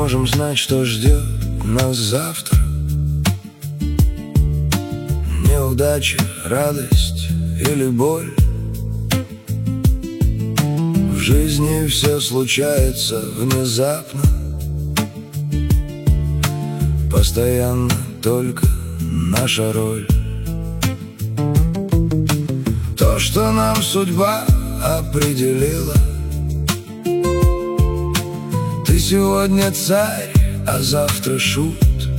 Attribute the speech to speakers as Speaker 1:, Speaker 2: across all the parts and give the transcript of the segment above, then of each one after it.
Speaker 1: можем знать, что ждет нас завтра. Неудача, радость или боль. В жизни все случается внезапно. Постоянно только наша роль. То, что нам судьба определила. Ты сегодня царь, а завтра шут.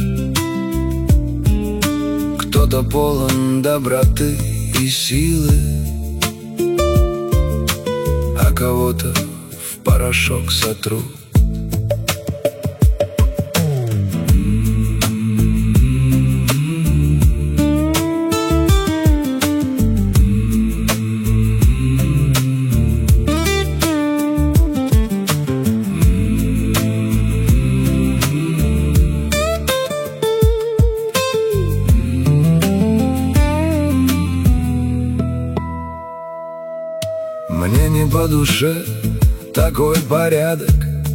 Speaker 1: Кто-то полон доброты и силы, а кого-то в порошок сотрут. Мне не по душе такой порядок,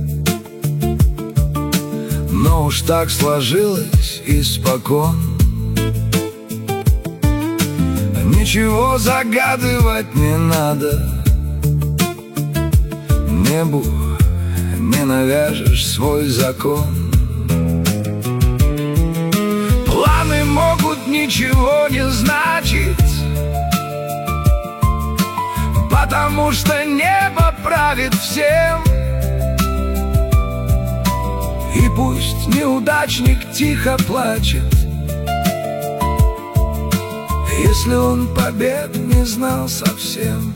Speaker 1: но уж так сложилось испокон. Ничего загадывать не надо, небу не навяжешь свой закон. Планы могут ничего не значить, потому что небо правит всем. И пусть неудачник тихо плачет, если он побед не знал совсем.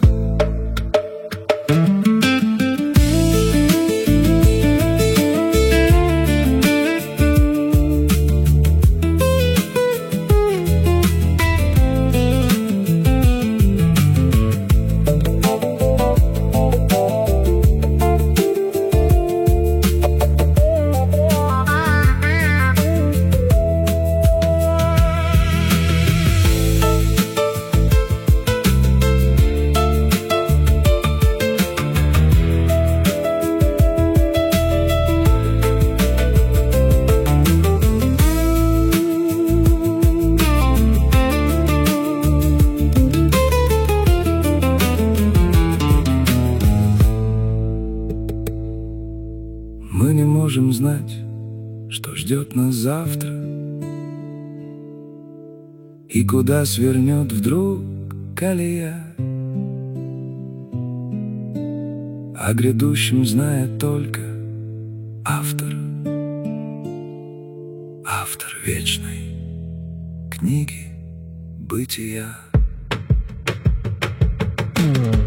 Speaker 1: Мы не можем знать, что ждет нас завтра, и куда свернет вдруг колея. О грядущем знает только автор, автор вечной книги бытия.